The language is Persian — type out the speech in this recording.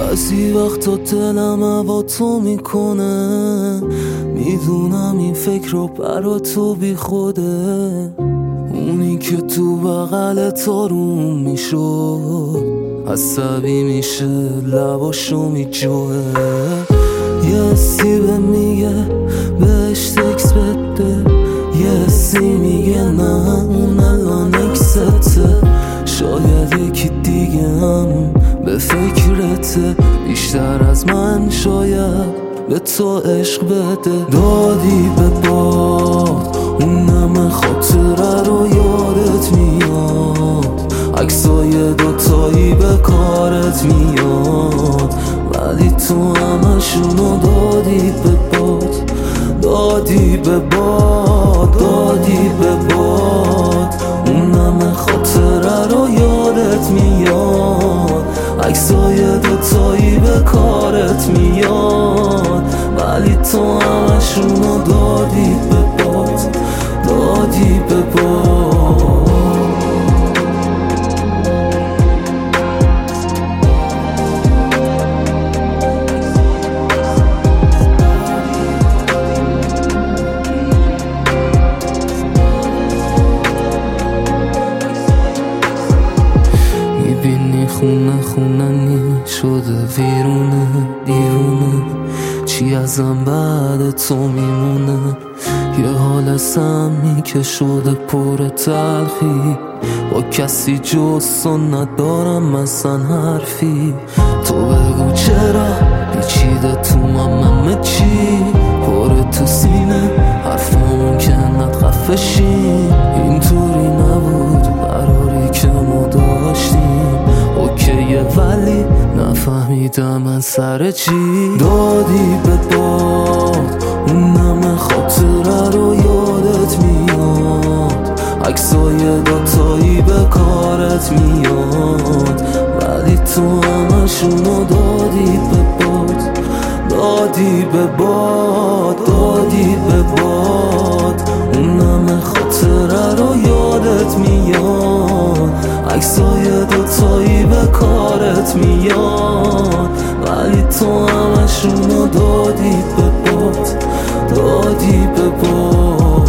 بعضی وقتا دلم هوا تو میکنه، میدونم این فکر رو برا تو بی خوده. اونی که تو بغل تارون میشد عصبی میشه، لباشو میجوه. یه سیبه میگه بهش تکس بده، یه سی میگه نه اون الان اکسته. شاید یکی دیگه هم به فکرته بیشتر از من، شاید به تو عشق بده. دادی به باد اون همه خاطره رو یادت میاد، عکسای دوتایی به کارت میاد، ولی تو همشونو دادی به باد. دادی به باد، دادی به باد، اون همه خاطره رو یادت میاد، عکسای دوتایی به کارت میاد، ولی تو همشونو دادی به باد. دادی به باد. میبینی خونه خوننی شده ویرونه دیوونه، چی ازم بعد تو میمونه؟ یه حال سمی که شده پر تلخی، با کسی جز تو ندارم اصلا حرفی. تو بگو چرا پیچیده تو من همه چی، پر تو سینه حرفامون که خفه شیم. اینطوری نبود قراری که ما داشتیم، اوکیه ولی نفهمیدم من سر چی. دادی به باد اون همه خاطره رو یادت میاد، عکسای دوتایی به کارت میاد، ولی تو همشونو دادی به باد. دادی به باد، دادی به باد، اون همه خاطره رو یادت میاد، عکسای دوتایی به کارت میاد، ولی تو همشونو دادی به باد. دادی به باد.